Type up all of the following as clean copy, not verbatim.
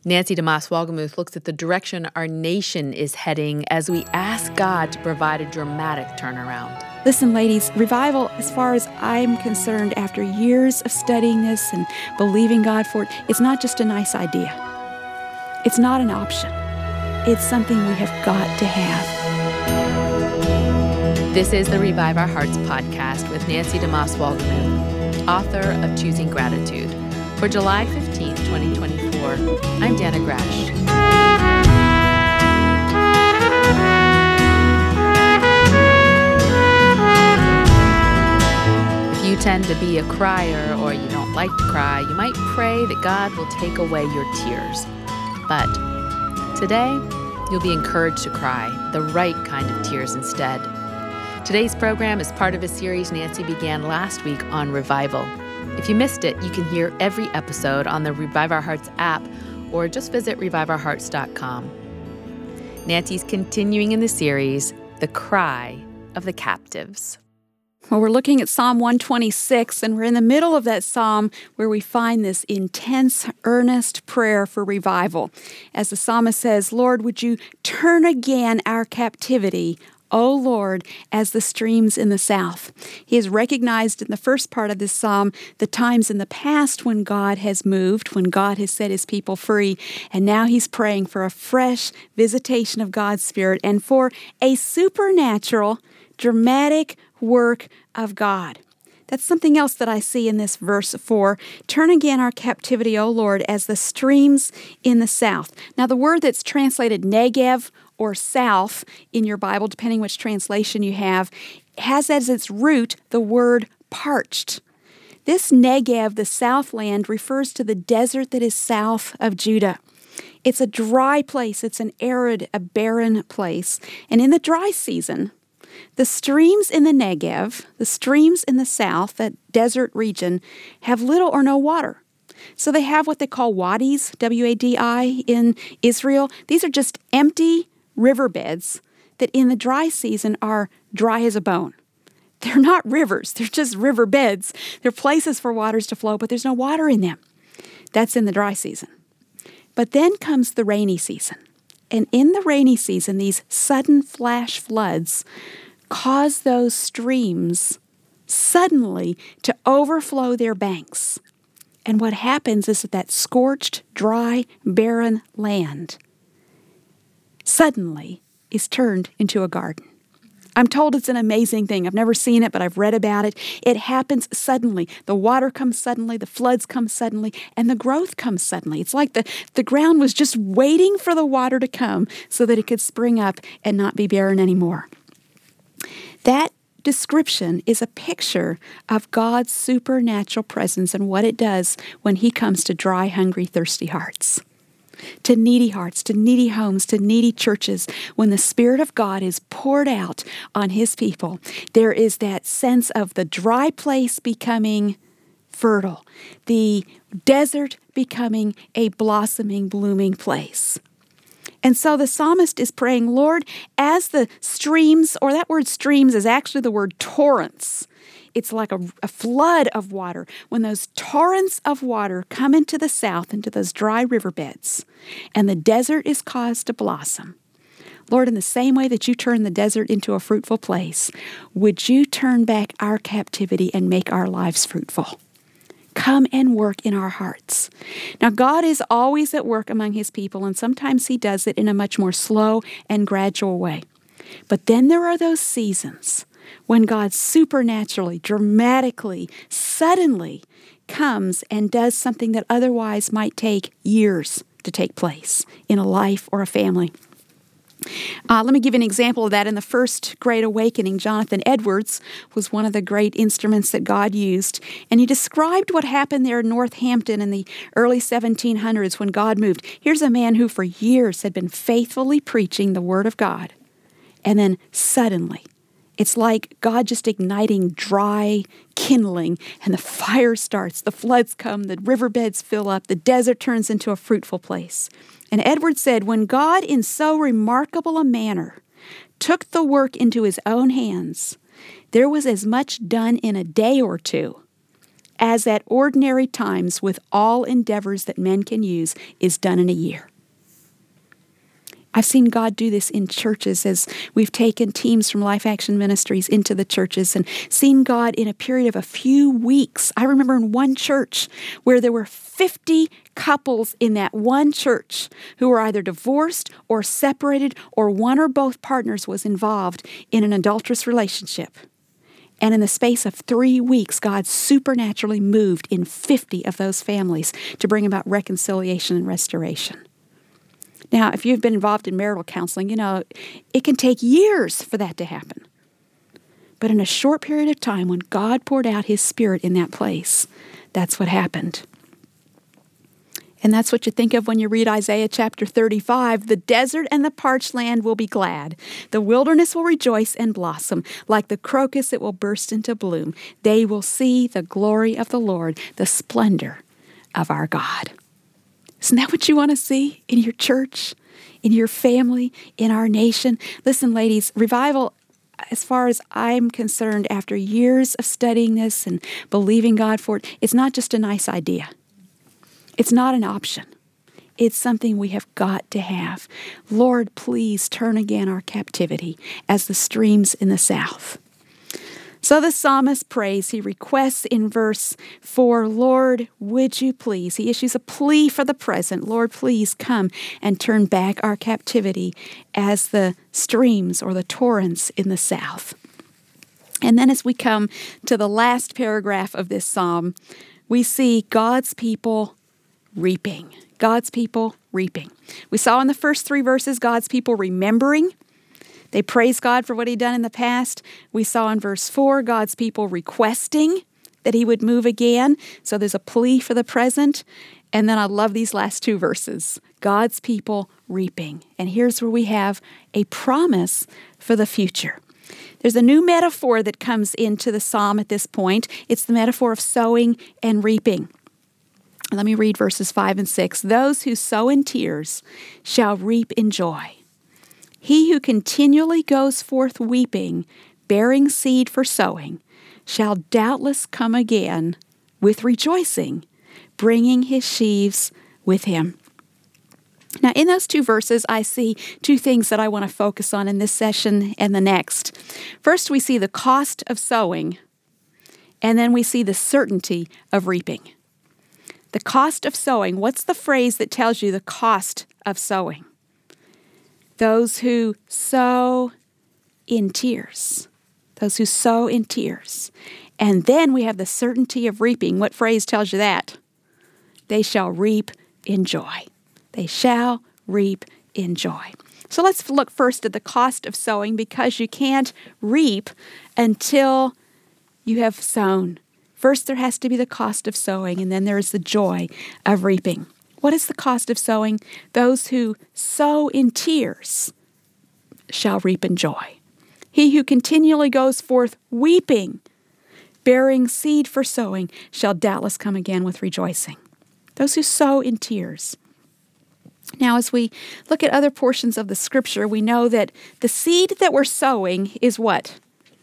Nancy DeMoss Wolgemuth looks at the direction our nation is heading as we ask God to provide a dramatic turnaround. Listen, ladies, revival, as far as I'm concerned, after years of studying this and believing God for it, it's not just a nice idea. It's not an option. It's something we have got to have. This is the Revive Our Hearts podcast with Nancy DeMoss Wolgemuth, author of Choosing Gratitude. For July 15th, 2024, I'm Dana Grash. If you tend to be a crier or you don't like to cry, you might pray that God will take away your tears. But today, you'll be encouraged to cry, the right kind of tears instead. Today's program is part of a series Nancy began last week on revival. If you missed it, you can hear every episode on the Revive Our Hearts app or just visit reviveourhearts.com. Nancy's continuing in the series, The Cry of the Captives. Well, we're looking at Psalm 126, and we're in the middle of that psalm where we find this intense, earnest prayer for revival. As the psalmist says, Lord, would you turn again our captivity, O Lord, as the streams in the south. He has recognized in the first part of this psalm the times in the past when God has moved, when God has set his people free, and now he's praying for a fresh visitation of God's Spirit and for a supernatural, dramatic work of God. That's something else that I see in this verse 4. Turn again our captivity, O Lord, as the streams in the south. Now, the word that's translated Negev or south in your Bible, depending which translation you have, has as its root the word parched. This Negev, the southland, refers to the desert that is south of Judah. It's a dry place. It's an arid, a barren place. And in the dry season, the streams in the Negev, the streams in the south, that desert region, have little or no water. So they have what they call wadis, W-A-D-I, in Israel. These are just empty riverbeds that in the dry season are dry as a bone. They're not rivers. They're just riverbeds. They're places for waters to flow, but there's no water in them. That's in the dry season. But then comes the rainy season. And in the rainy season, these sudden flash floods cause those streams suddenly to overflow their banks. And what happens is that scorched, dry, barren land suddenly is turned into a garden. I'm told it's an amazing thing. I've never seen it, but I've read about it. It happens suddenly. The water comes suddenly, the floods come suddenly, and the growth comes suddenly. It's like the ground was just waiting for the water to come so that it could spring up and not be barren anymore. That description is a picture of God's supernatural presence and what it does when he comes to dry, hungry, thirsty hearts. To needy hearts, to needy homes, to needy churches. When the Spirit of God is poured out on his people, there is that sense of the dry place becoming fertile, the desert becoming a blossoming, blooming place. And so the psalmist is praying, Lord, as the streams, or that word streams is actually the word torrents. It's like a flood of water. When those torrents of water come into the south, into those dry riverbeds, and the desert is caused to blossom, Lord, in the same way that you turn the desert into a fruitful place, would you turn back our captivity and make our lives fruitful? Come and work in our hearts. Now, God is always at work among his people, and sometimes he does it in a much more slow and gradual way. But then there are those seasons when God supernaturally, dramatically, suddenly comes and does something that otherwise might take years to take place in a life or a family. Let me give you an example of that. In the First Great Awakening, Jonathan Edwards was one of the great instruments that God used, and he described what happened there in Northampton in the early 1700s when God moved. Here's a man who for years had been faithfully preaching the Word of God, and then suddenly, it's like God just igniting dry kindling, and the fire starts, the floods come, the riverbeds fill up, the desert turns into a fruitful place. And Edwards said, when God in so remarkable a manner took the work into his own hands, there was as much done in a day or two as at ordinary times with all endeavors that men can use, is done in a year. I've seen God do this in churches as we've taken teams from Life Action Ministries into the churches and seen God in a period of a few weeks. I remember in one church where there were 50 couples in that one church who were either divorced or separated, or one or both partners was involved in an adulterous relationship. And in the space of 3 weeks, God supernaturally moved in 50 of those families to bring about reconciliation and restoration. Now, if you've been involved in marital counseling, you know it can take years for that to happen. But in a short period of time, when God poured out His Spirit in that place, that's what happened. And that's what you think of when you read Isaiah chapter 35. The desert and the parched land will be glad. The wilderness will rejoice and blossom. Like the crocus, it will burst into bloom. They will see the glory of the Lord, the splendor of our God. Isn't that what you want to see in your church, in your family, in our nation? Listen, ladies, revival, as far as I'm concerned, after years of studying this and believing God for it, it's not just a nice idea. It's not an option. It's something we have got to have. Lord, please turn again our captivity as the streams in the south. So the psalmist prays. He requests in verse 4, Lord, would you please? He issues a plea for the present. Lord, please come and turn back our captivity as the streams or the torrents in the south. And then as we come to the last paragraph of this psalm, we see God's people reaping. God's people reaping. We saw in the first 3 verses God's people remembering. They praise God for what He'd done in the past. We saw in verse 4 God's people requesting that He would move again. So there's a plea for the present. And then I love these last 2 verses. God's people reaping. And here's where we have a promise for the future. There's a new metaphor that comes into the psalm at this point. It's the metaphor of sowing and reaping. Let me read verses 5 and 6. Those who sow in tears shall reap in joy. He who continually goes forth weeping, bearing seed for sowing, shall doubtless come again with rejoicing, bringing his sheaves with him. Now, in those 2 verses, I see 2 things that I want to focus on in this session and the next. First, we see the cost of sowing, and then we see the certainty of reaping. The cost of sowing. What's the phrase that tells you the cost of sowing? Those who sow in tears. Those who sow in tears. And then we have the certainty of reaping. What phrase tells you that? They shall reap in joy. They shall reap in joy. So let's look first at the cost of sowing, because you can't reap until you have sown. First, there has to be the cost of sowing, and then there is the joy of reaping. What is the cost of sowing? Those who sow in tears shall reap in joy. He who continually goes forth weeping, bearing seed for sowing, shall doubtless come again with rejoicing. Those who sow in tears. Now, as we look at other portions of the Scripture, we know that the seed that we're sowing is what?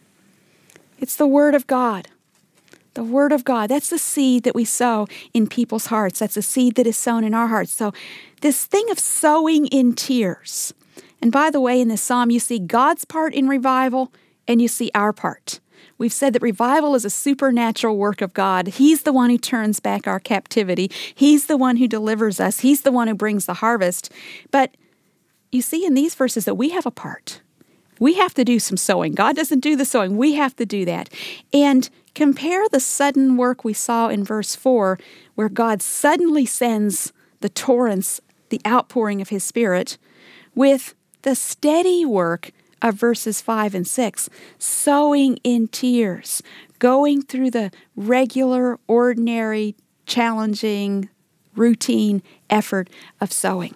It's the Word of God. The Word of God. That's the seed that we sow in people's hearts. That's the seed that is sown in our hearts. So this thing of sowing in tears. And by the way, in this psalm, you see God's part in revival and you see our part. We've said that revival is a supernatural work of God. He's the one who turns back our captivity. He's the one who delivers us. He's the one who brings the harvest. But you see in these verses that we have a part. We have to do some sowing. God doesn't do the sowing. We have to do that. And compare the sudden work we saw in verse 4, where God suddenly sends the torrents, the outpouring of His Spirit, with the steady work of verses 5 and 6, sowing in tears, going through the regular, ordinary, challenging, routine effort of sowing.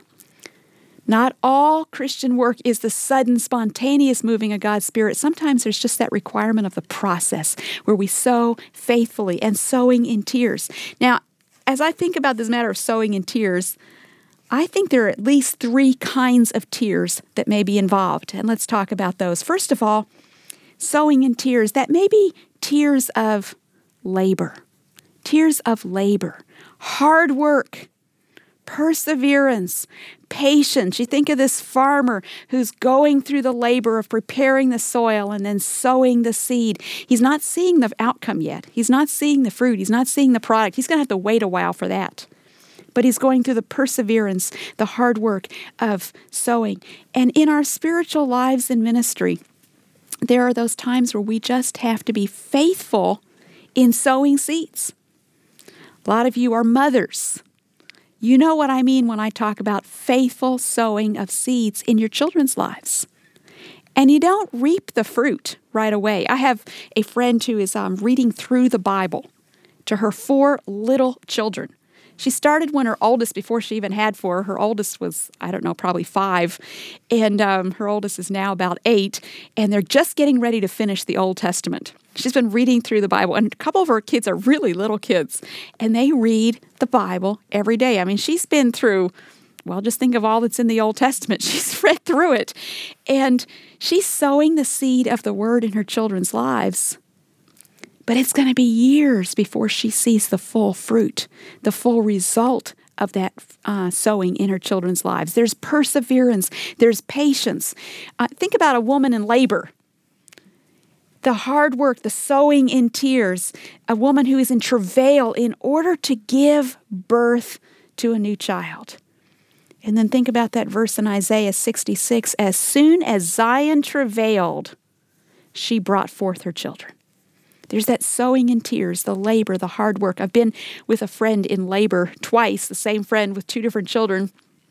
Not all Christian work is the sudden, spontaneous moving of God's Spirit. Sometimes there's just that requirement of the process where we sow faithfully and sowing in tears. Now, as I think about this matter of sowing in tears, I think there are at least 3 kinds of tears that may be involved. And let's talk about those. First of all, sowing in tears, that may be tears of labor, Tears of labor, hard work, perseverance, patience. You think of this farmer who's going through the labor of preparing the soil and then sowing the seed. He's not seeing the outcome yet. He's not seeing the fruit. He's not seeing the product. He's going to have to wait a while for that. But he's going through the perseverance, the hard work of sowing. And in our spiritual lives and ministry, there are those times where we just have to be faithful in sowing seeds. A lot of you are mothers. You know what I mean when I talk about faithful sowing of seeds in your children's lives. And you don't reap the fruit right away. I have a friend who is reading through the Bible to her 4 little children. She started when her oldest, before she even had 4, her oldest was, probably 5. And her oldest is now about 8. And they're just getting ready to finish the Old Testament. She's been reading through the Bible. And a couple of her kids are really little kids. And they read the Bible every day. I mean, she's been through, just think of all that's in the Old Testament. She's read through it. And she's sowing the seed of the Word in her children's lives. But it's going to be years before she sees the full fruit, the full result of that sowing in her children's lives. There's perseverance. There's patience. Think about a woman in labor. The hard work, the sowing in tears, a woman who is in travail in order to give birth to a new child. And then think about that verse in Isaiah 66. As soon as Zion travailed, she brought forth her children. There's that sowing in tears, the labor, the hard work. I've been with a friend in labor twice, the same friend with 2 different children.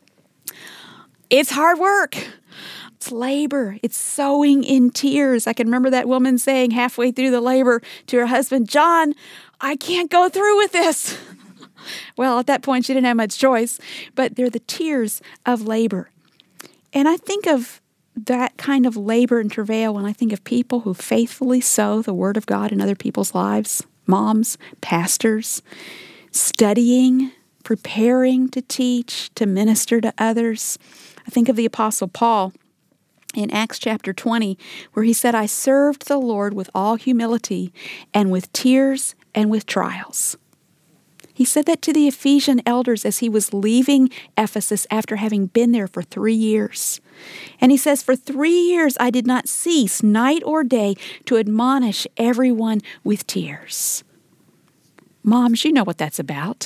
It's hard work. It's labor. It's sowing in tears. I can remember that woman saying halfway through the labor to her husband, John, I can't go through with this. Well, at that point, she didn't have much choice, but they're the tears of labor. And I think of that kind of labor and travail when I think of people who faithfully sow the Word of God in other people's lives, moms, pastors, studying, preparing to teach, to minister to others. I think of the Apostle Paul in Acts chapter 20, where he said, I served the Lord with all humility and with tears and with trials. He said that to the Ephesian elders as he was leaving Ephesus after having been there for 3 years. And he says, for 3 years I did not cease night or day to admonish everyone with tears. Moms, you know what that's about.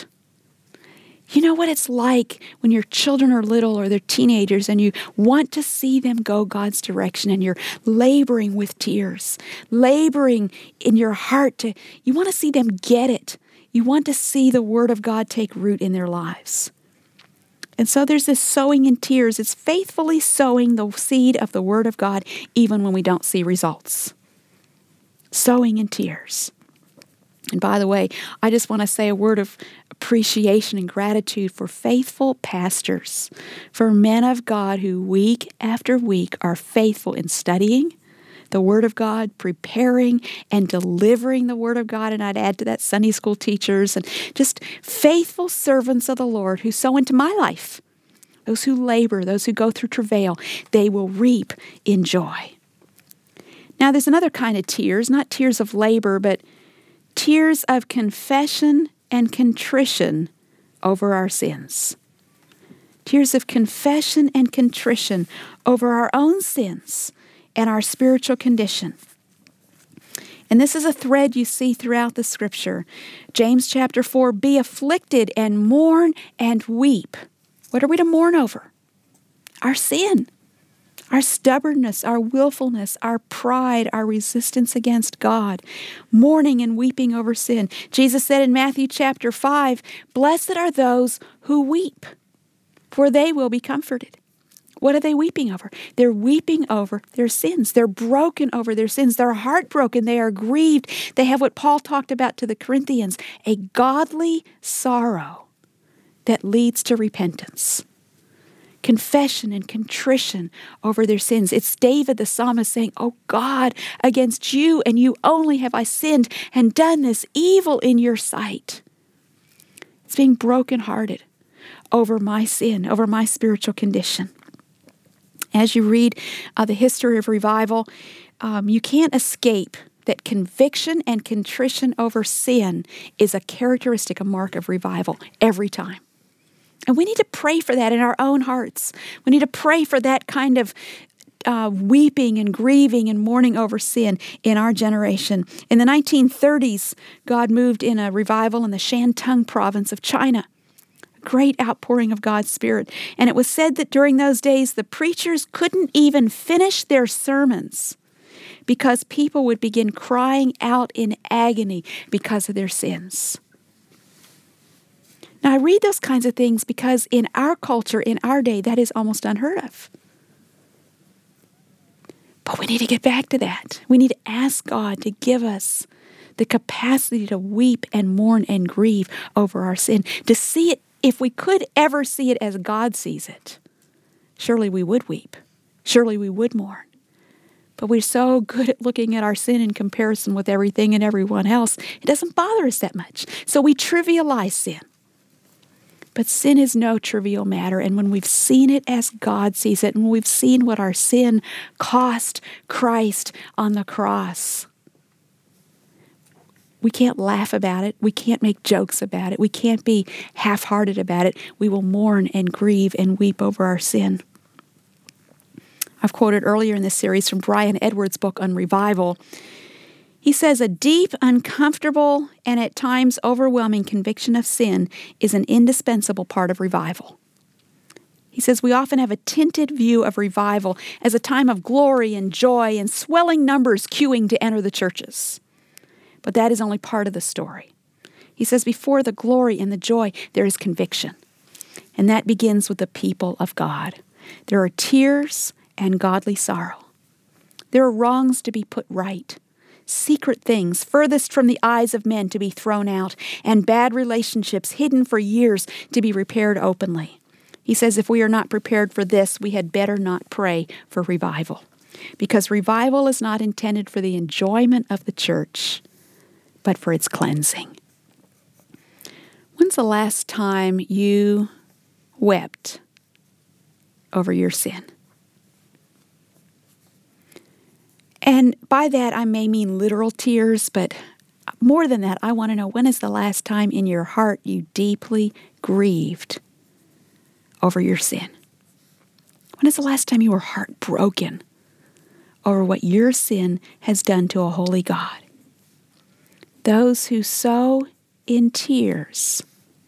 You know what it's like when your children are little or they're teenagers and you want to see them go God's direction and you're laboring with tears, laboring in your heart you want to see them get it. You want to see the Word of God take root in their lives. And so there's this sowing in tears. It's faithfully sowing the seed of the Word of God even when we don't see results. Sowing in tears. And by the way, I just want to say a word of appreciation and gratitude for faithful pastors, for men of God who week after week are faithful in studying the Word of God, preparing and delivering the Word of God. And I'd add to that Sunday school teachers and just faithful servants of the Lord who sow into my life. Those who labor, those who go through travail, they will reap in joy. Now there's another kind of tears, not tears of labor, but tears of confession and contrition over our sins. Tears of confession and contrition over our own sins and our spiritual condition. And this is a thread you see throughout the Scripture. James chapter 4, be afflicted and mourn and weep. What are we to mourn over? Our sin, our stubbornness, our willfulness, our pride, our resistance against God, mourning and weeping over sin. Jesus said in Matthew chapter 5, blessed are those who weep, for they will be comforted. What are they weeping over? They're weeping over their sins. They're broken over their sins. They're heartbroken. They are grieved. They have what Paul talked about to the Corinthians, a godly sorrow that leads to repentance. Confession and contrition over their sins. It's David the psalmist saying, oh God, against you and you only have I sinned and done this evil in your sight. It's being brokenhearted over my sin, over my spiritual condition. As you read the history of revival, you can't escape that conviction and contrition over sin is a characteristic, a mark of revival every time. And we need to pray for that in our own hearts. We need to pray for that kind of weeping and grieving and mourning over sin in our generation. In the 1930s, God moved in a revival in the Shantung province of China. Great outpouring of God's Spirit. And it was said that during those days, the preachers couldn't even finish their sermons because people would begin crying out in agony because of their sins. Now, I read those kinds of things because in our culture, in our day, that is almost unheard of. But we need to get back to that. We need to ask God to give us the capacity to weep and mourn and grieve over our sin, to see it. If we could ever see it as God sees it, surely we would weep. Surely we would mourn. But we're so good at looking at our sin in comparison with everything and everyone else, it doesn't bother us that much. So we trivialize sin. But sin is no trivial matter, and when we've seen it as God sees it, and when we've seen what our sin cost Christ on the cross, we can't laugh about it. We can't make jokes about it. We can't be half-hearted about it. We will mourn and grieve and weep over our sin. I've quoted earlier in this series from Brian Edwards' book on revival. He says, a deep, uncomfortable, and at times overwhelming conviction of sin is an indispensable part of revival. He says, we often have a tinted view of revival as a time of glory and joy and swelling numbers queuing to enter the churches. But that is only part of the story. He says, before the glory and the joy, there is conviction. And that begins with the people of God. There are tears and godly sorrow. There are wrongs to be put right, secret things furthest from the eyes of men to be thrown out, and bad relationships hidden for years to be repaired openly. He says, if we are not prepared for this, we had better not pray for revival. Because revival is not intended for the enjoyment of the church, but for its cleansing. When's the last time you wept over your sin? And by that, I may mean literal tears, but more than that, I want to know, when is the last time in your heart you deeply grieved over your sin? When is the last time you were heartbroken over what your sin has done to a holy God? Those who sow in tears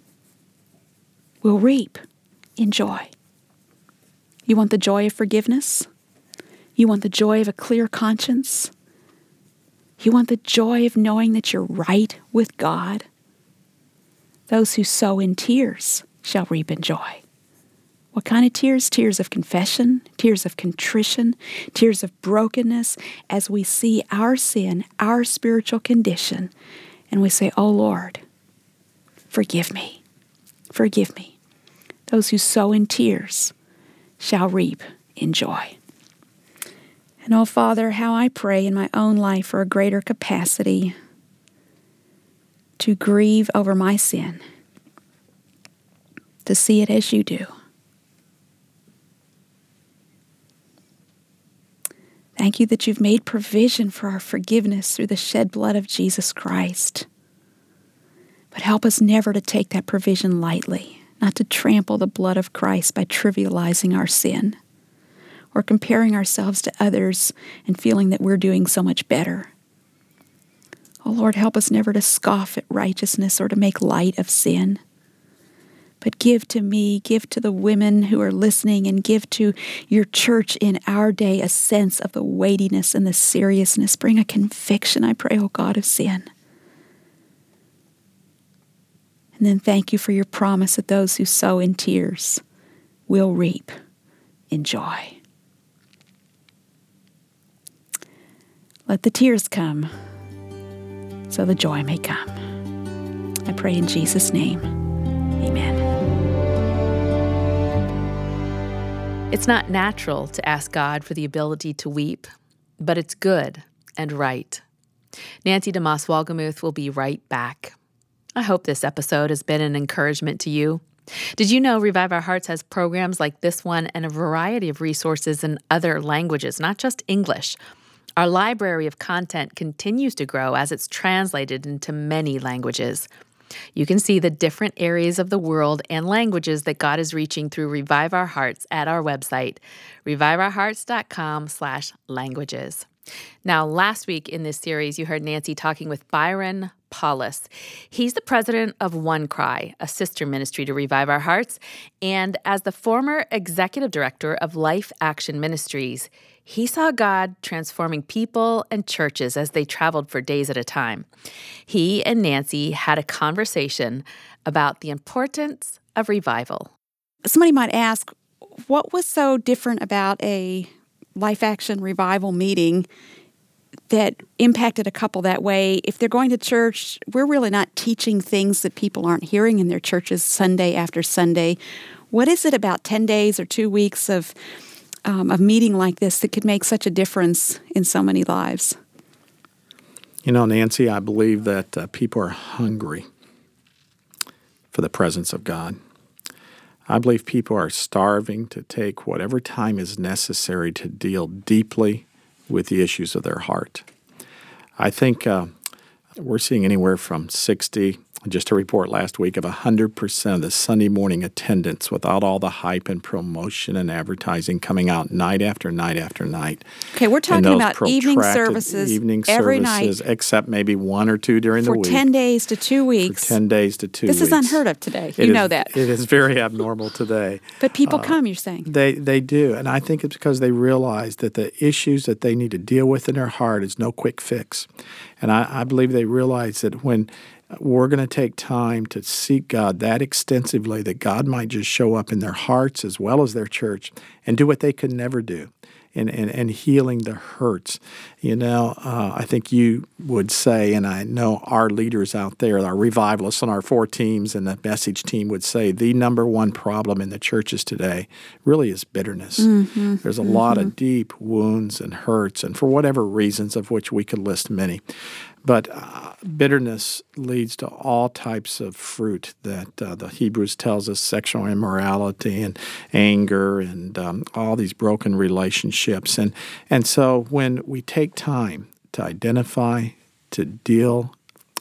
will reap in joy. You want the joy of forgiveness? You want the joy of a clear conscience? You want the joy of knowing that you're right with God? Those who sow in tears shall reap in joy. What kind of tears? Tears of confession, tears of contrition, tears of brokenness, as we see our sin, our spiritual condition, and we say, oh Lord, forgive me, forgive me. Those who sow in tears shall reap in joy. And oh Father, how I pray in my own life for a greater capacity to grieve over my sin, to see it as you do. Thank you that you've made provision for our forgiveness through the shed blood of Jesus Christ. But help us never to take that provision lightly, not to trample the blood of Christ by trivializing our sin or comparing ourselves to others and feeling that we're doing so much better. Oh Lord, help us never to scoff at righteousness or to make light of sin. But give to me, give to the women who are listening, and give to your church in our day a sense of the weightiness and the seriousness. Bring a conviction, I pray, O God, of sin. And then thank you for your promise that those who sow in tears will reap in joy. Let the tears come so the joy may come. I pray in Jesus' name. Amen. It's not natural to ask God for the ability to weep, but it's good and right. Nancy DeMoss Wolgemuth will be right back. I hope this episode has been an encouragement to you. Did you know Revive Our Hearts has programs like this one and a variety of resources in other languages, not just English? Our library of content continues to grow as it's translated into many languages. You can see the different areas of the world and languages that God is reaching through Revive Our Hearts at our website, reviveourhearts.com/languages. Now, last week in this series, you heard Nancy talking with Byron Paulus. He's the president of One Cry, a sister ministry to Revive Our Hearts, and as the former executive director of Life Action Ministries, he saw God transforming people and churches as they traveled for days at a time. He and Nancy had a conversation about the importance of revival. Somebody might ask, what was so different about a Life Action Revival meeting that impacted a couple that way? If they're going to church, we're really not teaching things that people aren't hearing in their churches Sunday after Sunday. What is it about 10 days or 2 weeks of meeting like this that could make such a difference in so many lives? You know, Nancy, I believe that people are hungry for the presence of God. I believe people are starving to take whatever time is necessary to deal deeply with the issues of their heart. I think we're seeing anywhere from 60, just a report last week of 100% of the Sunday morning attendance without all the hype and promotion and advertising coming out night after night after night. Okay, we're talking about evening services every night. Except maybe 1 or 2 during the week. For 10 days to 2 weeks. For 10 days to 2 weeks. This is unheard of today. You know that. It is very abnormal today. But people come, you're saying. They do. And I think it's because they realize that the issues that they need to deal with in their heart is no quick fix. And I believe they realize that when we're going to take time to seek God that extensively that God might just show up in their hearts as well as their church and do what they could never do in healing the hurts. You know, I think you would say, and I know our leaders out there, our revivalists on our 4 teams and the message team would say, the number one problem in the churches today really is bitterness. Mm-hmm. There's a lot of deep wounds and hurts, and for whatever reasons, of which we could list many. But bitterness leads to all types of fruit that the Hebrews tells us, sexual immorality and anger and all these broken relationships. And so when we take time to identify, to deal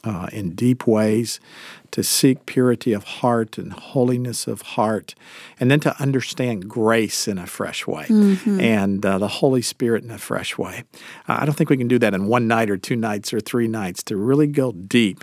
in deep ways, to seek purity of heart and holiness of heart, and then to understand grace in a fresh way and the Holy Spirit in a fresh way. I don't think we can do that in 1 night or 2 nights or 3 nights. To really go deep,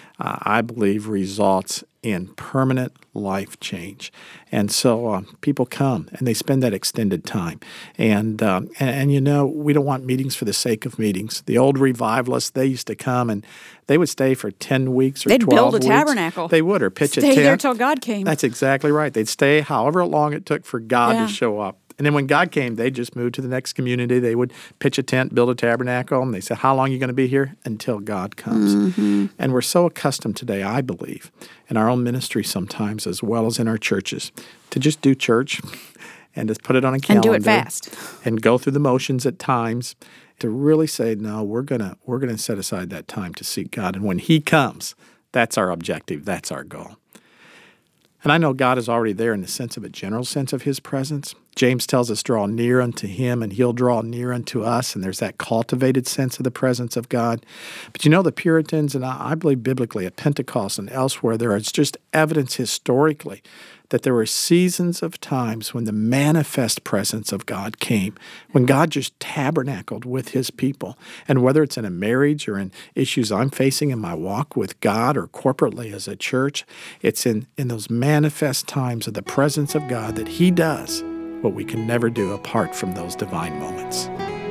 I believe, results in permanent life change. And so people come and they spend that extended time. And you know, we don't want meetings for the sake of meetings. The old revivalists, they used to come and they would stay for 10 weeks or 12 weeks. They'd build a tabernacle. They would, or pitch a tent. Stay there till God came. That's exactly right. They'd stay however long it took for God to show up. And then when God came, they'd just move to the next community. They would pitch a tent, build a tabernacle, and they said, how long are you going to be here? Until God comes. Mm-hmm. And we're so accustomed today, I believe, in our own ministry sometimes, as well as in our churches, to just do church and just put it on a calendar. And do it fast. And go through the motions at times, to really say, no, we're gonna set aside that time to seek God. And when He comes, that's our objective. That's our goal. And I know God is already there in the sense of a general sense of His presence. James tells us, draw near unto Him, and He'll draw near unto us. And there's that cultivated sense of the presence of God. But you know, the Puritans, and I believe biblically at Pentecost and elsewhere, there is just evidence historically that there were seasons of times when the manifest presence of God came, when God just tabernacled with His people. And whether it's in a marriage or in issues I'm facing in my walk with God or corporately as a church, it's in those manifest times of the presence of God that He does what we can never do apart from those divine moments.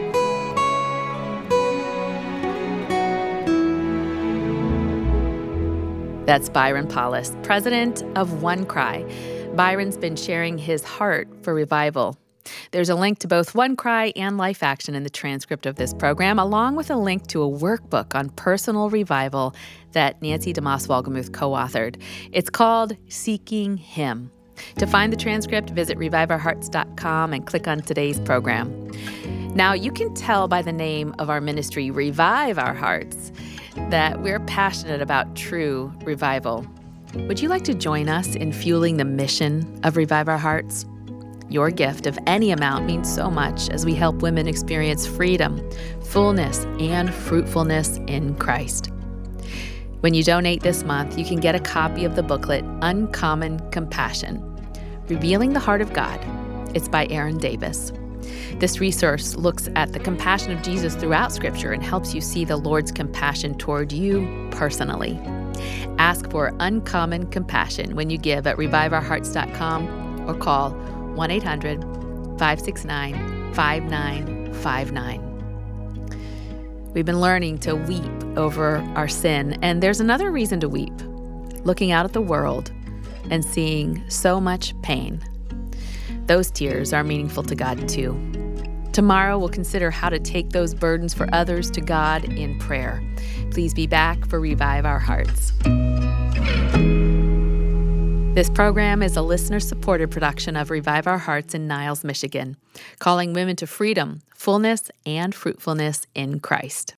That's Byron Paulus, president of One Cry. Byron's been sharing his heart for revival. There's a link to both One Cry and Life Action in the transcript of this program, along with a link to a workbook on personal revival that Nancy DeMoss Wolgemuth co-authored. It's called Seeking Him. To find the transcript, visit reviveourhearts.com and click on today's program. Now, you can tell by the name of our ministry, Revive Our Hearts, that we're passionate about true revival. Would you like to join us in fueling the mission of Revive Our Hearts? Your gift of any amount means so much as we help women experience freedom, fullness, and fruitfulness in Christ. When you donate this month, you can get a copy of the booklet, Uncommon Compassion, Revealing the Heart of God. It's by Aaron Davis. This resource looks at the compassion of Jesus throughout Scripture and helps you see the Lord's compassion toward you personally. Ask for Uncommon Compassion when you give at reviveourhearts.com or call 1-800-569-5959. We've been learning to weep over our sin, and there's another reason to weep, looking out at the world and seeing so much pain. Those tears are meaningful to God too. Tomorrow we'll consider how to take those burdens for others to God in prayer. Please be back for Revive Our Hearts. This program is a listener-supported production of Revive Our Hearts in Niles, Michigan, calling women to freedom, fullness, and fruitfulness in Christ.